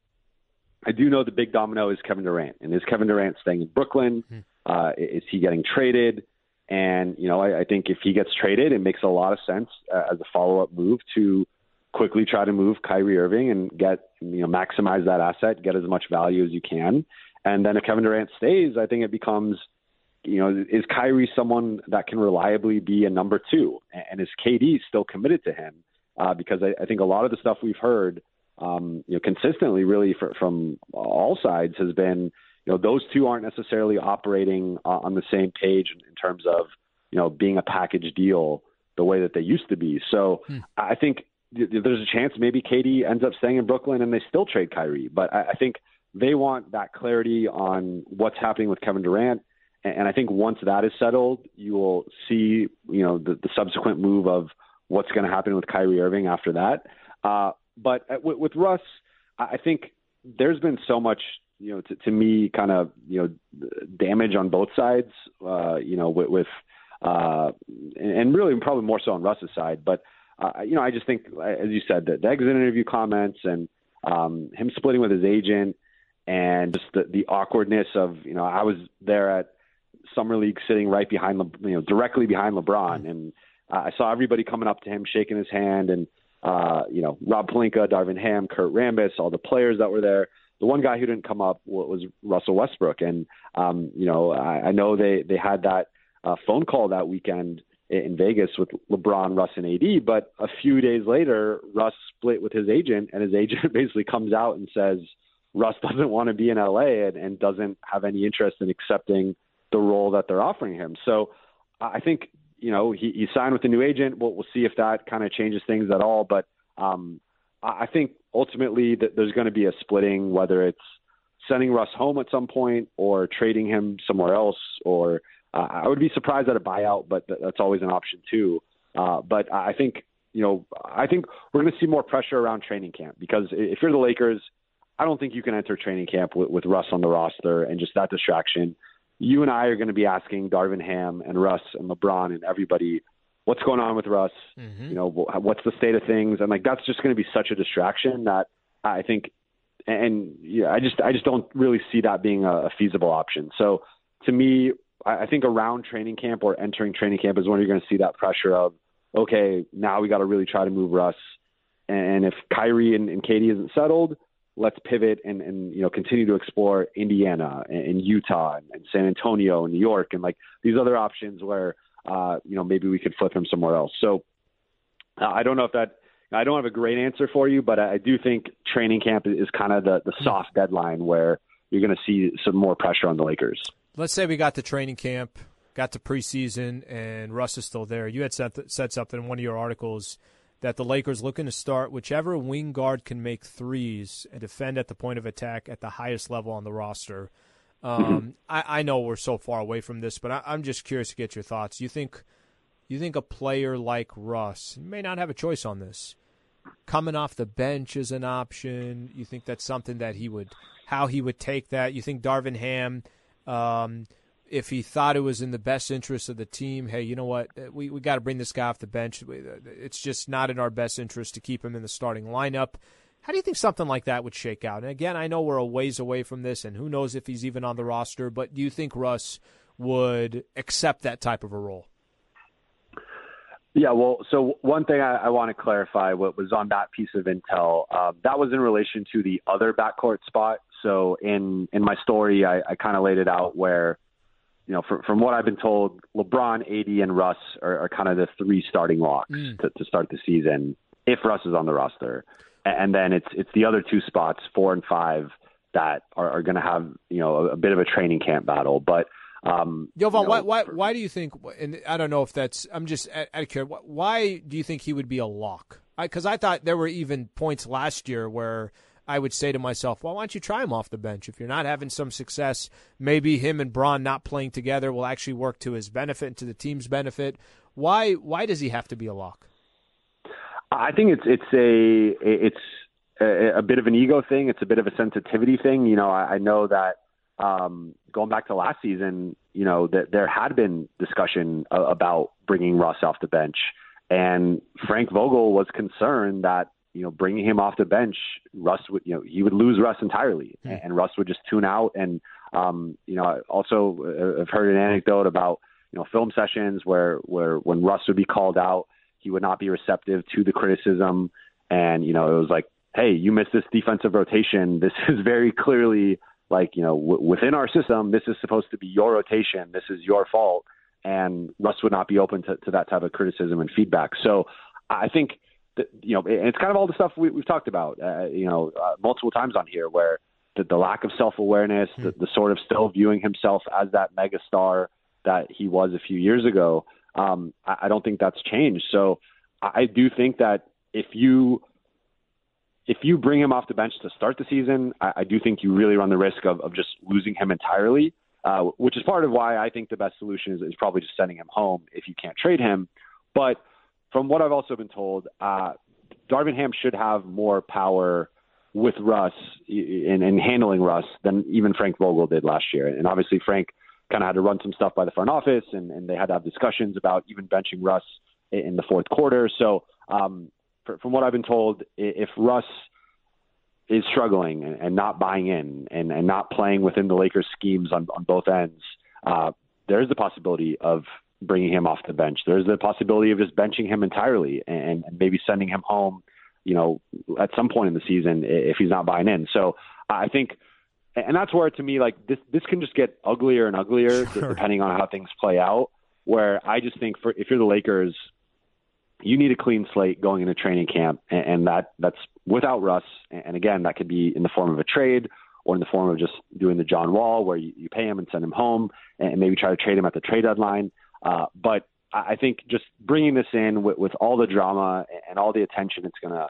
I do know the big domino is Kevin Durant. And is Kevin Durant staying in Brooklyn? Hmm. Uh, is he getting traded? And, you know, I, I think if he gets traded, it makes a lot of sense uh, as a follow-up move to quickly try to move Kyrie Irving and get, you know, maximize that asset, get as much value as you can. And then if Kevin Durant stays, I think it becomes – you know, is Kyrie someone that can reliably be a number two? And is K D still committed to him? Uh, because I, I think a lot of the stuff we've heard, um, you know, consistently really for, from all sides has been, you know, those two aren't necessarily operating uh, on the same page in, in terms of, you know, being a package deal the way that they used to be. So hmm. I think th- there's a chance maybe K D ends up staying in Brooklyn and they still trade Kyrie. But I, I think they want that clarity on what's happening with Kevin Durant. And I think once that is settled, you will see, you know, the, the subsequent move of what's going to happen with Kyrie Irving after that. Uh, but with, with Russ, I think there's been so much, you know, to, to me, kind of, you know, damage on both sides, uh, you know, with, with uh, and really probably more so on Russ's side. But, uh, you know, I just think, as you said, the, the exit interview comments and um, him splitting with his agent, and just the, the awkwardness of, you know, I was there at Summer League sitting right behind, Le, you know, directly behind LeBron. And uh, I saw everybody coming up to him, shaking his hand, and, uh, you know, Rob Pelinka, Darvin Ham, Kurt Rambis, all the players that were there. The one guy who didn't come up was Russell Westbrook. And, um, you know, I, I know they, they had that uh, phone call that weekend in Vegas with LeBron, Russ, and A D, but a few days later, Russ split with his agent, and his agent basically comes out and says Russ doesn't want to be in L A and, and doesn't have any interest in accepting the role that they're offering him. So I think, you know, he, he signed with a new agent. We'll, we'll see if that kind of changes things at all. But um, I think ultimately that there's going to be a splitting, whether it's sending Russ home at some point or trading him somewhere else, or uh, I would be surprised at a buyout, but th- that's always an option too. Uh, but I think, you know, I think we're going to see more pressure around training camp, because if you're the Lakers, I don't think you can enter training camp with, with Russ on the roster and just that distraction. You and I are going to be asking Darvin Ham and Russ and LeBron and everybody, what's going on with Russ? Mm-hmm. You know, what's the state of things? And like, that's just going to be such a distraction that I think, and yeah, I just, I just don't really see that being a, a feasible option. So to me, I, I think around training camp or entering training camp is when you're going to see that pressure of, okay, now we got to really try to move Russ. And if Kyrie and, and K D isn't settled, let's pivot and, and, you know, continue to explore Indiana and, and Utah and, and San Antonio and New York and like these other options where, uh, you know, maybe we could flip him somewhere else. So uh, I don't know if that, I don't have a great answer for you, but I do think training camp is kind of the, the soft deadline where you're going to see some more pressure on the Lakers. Let's say we got to training camp, got to preseason, and Russ is still there. You had said, said something in one of your articles that the Lakers looking to start whichever wing guard can make threes and defend at the point of attack at the highest level on the roster. Um, mm-hmm. I, I know we're so far away from this, but I, I'm just curious to get your thoughts. You think you think a player like Russ may not have a choice on this? Coming off the bench is an option. You think that's something that he would, how he would take that? You think Darvin Ham, um, if he thought it was in the best interest of the team, hey, you know what, we, we got to bring this guy off the bench. It's just not in our best interest to keep him in the starting lineup. How do you think something like that would shake out? And again, I know we're a ways away from this, and who knows if he's even on the roster, but do you think Russ would accept that type of a role? Yeah, well, so one thing I, I want to clarify what was on that piece of intel, uh, that was in relation to the other backcourt spot. So in, in my story, I, I kind of laid it out where, you know, from, from what I've been told, LeBron, A D, and Russ are, are kind of the three starting locks mm. to, to start the season if Russ is on the roster. And then it's it's the other two spots, four and five, that are, are going to have, you know, a, a bit of a training camp battle. But um, Yovan, you know, why why why do you think? And I don't know if that's. I'm just out of curiosity. Why do you think he would be a lock? Because I, I thought there were even points last year where I would say to myself, well, why don't you try him off the bench? If you're not having some success, maybe him and Bron not playing together will actually work to his benefit and to the team's benefit. Why why does he have to be a lock? I think it's it's a it's a, a bit of an ego thing. It's a bit of a sensitivity thing. You know, I, I know that um, going back to last season, you know, that there had been discussion uh, about bringing Russ off the bench, and Frank Vogel was concerned that, you know, bringing him off the bench, Russ would, you know, he would lose Russ entirely, hmm. and, and Russ would just tune out. And, um, you know, I also uh, I've heard an anecdote about, you know, film sessions where, where when Russ would be called out, he would not be receptive to the criticism. And, you know, it was like, hey, you missed this defensive rotation. This is very clearly like, you know, w- within our system, this is supposed to be your rotation. This is your fault. And Russ would not be open to, to that type of criticism and feedback. So I think, you know, and it's kind of all the stuff we, we've talked about, uh, you know, uh, multiple times on here, where the, the lack of self-awareness, mm. the, the sort of still viewing himself as that megastar that he was a few years ago. Um, I, I don't think that's changed. So I, I do think that if you if you bring him off the bench to start the season, I, I do think you really run the risk of, of just losing him entirely, uh, which is part of why I think the best solution is, is probably just sending him home if you can't trade him. But from what I've also been told, uh, Darvin Ham should have more power with Russ in, in handling Russ than even Frank Vogel did last year. And obviously Frank kind of had to run some stuff by the front office, and, and they had to have discussions about even benching Russ in, in the fourth quarter. So um, for, from what I've been told, if Russ is struggling and, and not buying in and, and not playing within the Lakers schemes on, on both ends, uh, there's the possibility of bringing him off the bench. There's the possibility of just benching him entirely and, and maybe sending him home, you know, at some point in the season if he's not buying in. So I think, and that's where to me, like this, this can just get uglier and uglier sure. depending on how things play out, where I just think for, if you're the Lakers, you need a clean slate going into training camp, and, and that that's without Russ. And again, that could be in the form of a trade or in the form of just doing the John Wall, where you, you pay him and send him home, and maybe try to trade him at the trade deadline. Uh, but I think just bringing this in with, with all the drama and all the attention it's going to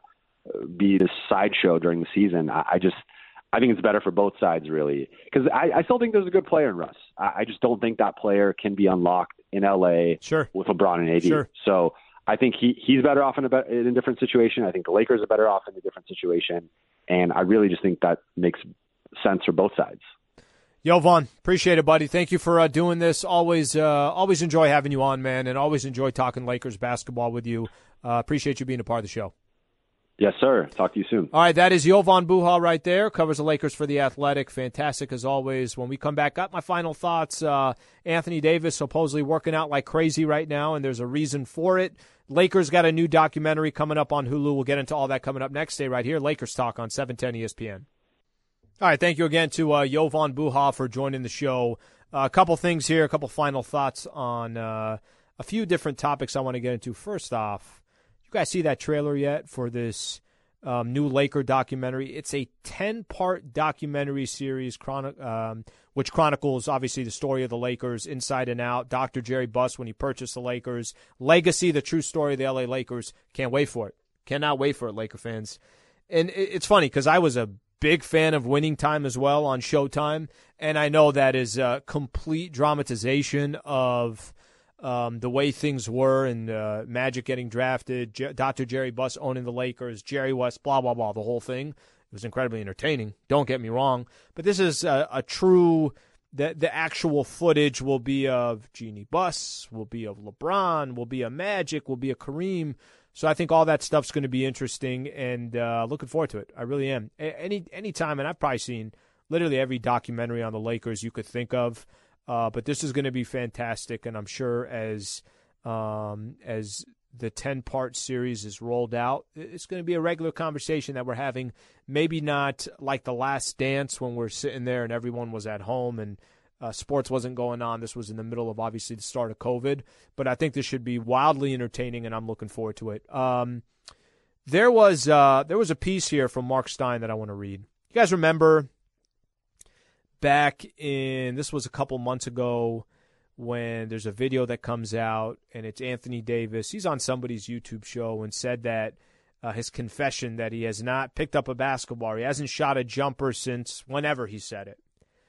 be this sideshow during the season, I, I just I think it's better for both sides, really, because I, I still think there's a good player in Russ. I, I just don't think that player can be unlocked in L A sure. with LeBron and A D. Sure. So I think he, he's better off in a, in a different situation. I think the Lakers are better off in a different situation. And I really just think that makes sense for both sides. Jovan, appreciate it, buddy. Thank you for uh, doing this. Always uh, always enjoy having you on, man, and always enjoy talking Lakers basketball with you. Uh, appreciate you being a part of the show. Yes, sir. Talk to you soon. All right, that is Jovan Buha right there. Covers the Lakers for The Athletic. Fantastic as always. When we come back, got my final thoughts. Uh, Anthony Davis supposedly working out like crazy right now, and there's a reason for it. Lakers got a new documentary coming up on Hulu. We'll get into all that coming up next. Stay right here. Lakers Talk on seven ten E S P N. All right, thank you again to uh, Jovan Buha for joining the show. Uh, a couple things here, a couple final thoughts on uh, a few different topics I want to get into. First off, you guys see that trailer yet for this um, new Laker documentary? It's a ten-part documentary series chron- um, which chronicles, obviously, the story of the Lakers inside and out. Doctor Jerry Buss, when he purchased the Lakers. Legacy, the true story of the L A Lakers. Can't wait for it. Cannot wait for it, Laker fans. And it's funny because I was a big fan of Winning Time as well on Showtime, and I know that is a complete dramatization of um, the way things were and uh, Magic getting drafted, J- Doctor Jerry Buss owning the Lakers, Jerry West, blah, blah, blah, the whole thing. It was incredibly entertaining, don't get me wrong, but this is a, a true, the, the actual footage will be of Jeanie Buss, will be of LeBron, will be a Magic, will be a Kareem. So I think all that stuff's going to be interesting, and uh, looking forward to it. I really am. Any any time, and I've probably seen literally every documentary on the Lakers you could think of, uh, but this is going to be fantastic, and I'm sure as um, as the ten-part series is rolled out, it's going to be a regular conversation that we're having, maybe not like The Last Dance when we're sitting there and everyone was at home and Uh, sports wasn't going on. This was in the middle of, obviously, the start of COVID. But I think this should be wildly entertaining, and I'm looking forward to it. Um, there was uh, there was a piece here from Mark Stein that I want to read. You guys remember back in, this was a couple months ago, when there's a video that comes out, and it's Anthony Davis. He's on somebody's YouTube show and said that uh, his confession that he has not picked up a basketball, he hasn't shot a jumper since whenever he said it.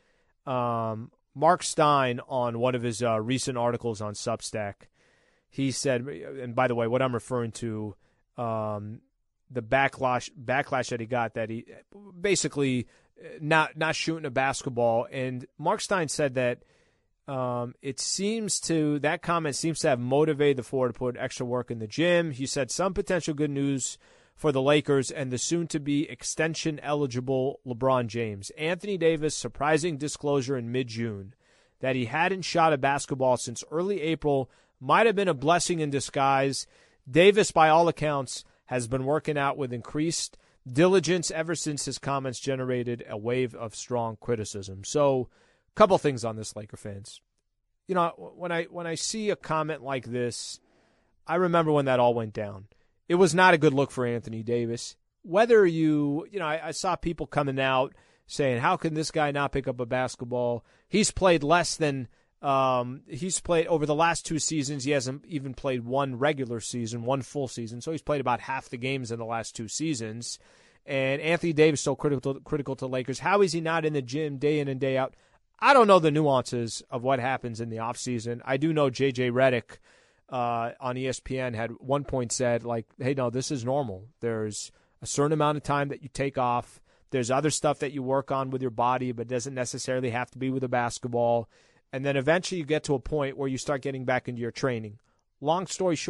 Um, Mark Stein, on one of his uh, recent articles on Substack, he said, and by the way, what I'm referring to, um, the backlash backlash that he got, that he basically not not shooting a basketball. And Mark Stein said that um, it seems to, that comment seems to have motivated the forward to put extra work in the gym. He said some potential good news for the Lakers and the soon-to-be extension-eligible LeBron James. Anthony Davis' surprising disclosure in mid-June that he hadn't shot a basketball since early April might have been a blessing in disguise. Davis, by all accounts, has been working out with increased diligence ever since his comments generated a wave of strong criticism. So, a couple things on this, Laker fans. You know, when I when I see a comment like this, I remember when that all went down. It was not a good look for Anthony Davis. Whether you, you know, I, I saw people coming out saying, how can this guy not pick up a basketball? He's played less than, um, he's played over the last two seasons. He hasn't even played one regular season, one full season. So he's played about half the games in the last two seasons. And Anthony Davis so critical, critical to Lakers. How is he not in the gym day in and day out? I don't know the nuances of what happens in the offseason. I do know J J Redick, Uh, on E S P N had one point said, like, hey, no, this is normal. There's a certain amount of time that you take off. There's other stuff that you work on with your body, but doesn't necessarily have to be with a basketball. And then eventually you get to a point where you start getting back into your training. Long story short,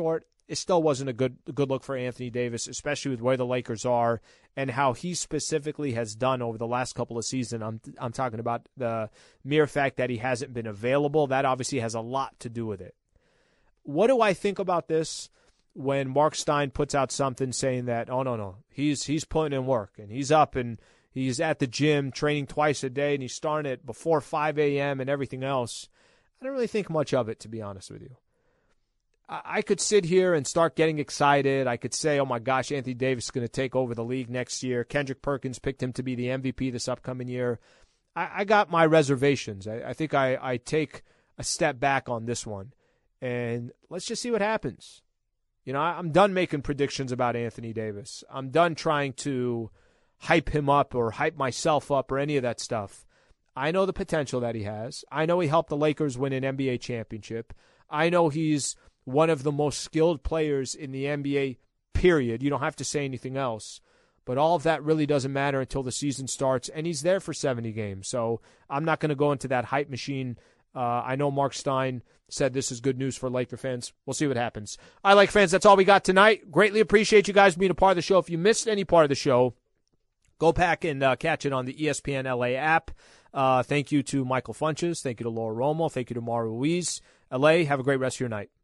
it still wasn't a good a good look for Anthony Davis, especially with where the Lakers are and how he specifically has done over the last couple of seasons. I'm I'm talking about the mere fact that he hasn't been available. That obviously has a lot to do with it. What do I think about this when Mark Stein puts out something saying that, oh, no, no, he's he's putting in work and he's up and he's at the gym training twice a day and he's starting at before five a.m. and everything else? I don't really think much of it, to be honest with you. I could sit here and start getting excited. I could say, oh, my gosh, Anthony Davis is going to take over the league next year. Kendrick Perkins picked him to be the M V P this upcoming year. I, I got my reservations. I, I think I, I take a step back on this one. And let's just see what happens. You know, I, I'm done making predictions about Anthony Davis. I'm done trying to hype him up or hype myself up or any of that stuff. I know the potential that he has. I know he helped the Lakers win an N B A championship. I know he's one of the most skilled players in the N B A, period. You don't have to say anything else. But all of that really doesn't matter until the season starts, and he's there for seventy games. So I'm not going to go into that hype machine. Uh, I know Mark Stein said this is good news for Laker fans. We'll see what happens. All right, Laker fans, that's all we got tonight. Greatly appreciate you guys being a part of the show. If you missed any part of the show, go back and uh, catch it on the E S P N L A app. Uh, thank you to Michael Funches. Thank you to Laura Romo. Thank you to Mara Ruiz. L A, have a great rest of your night.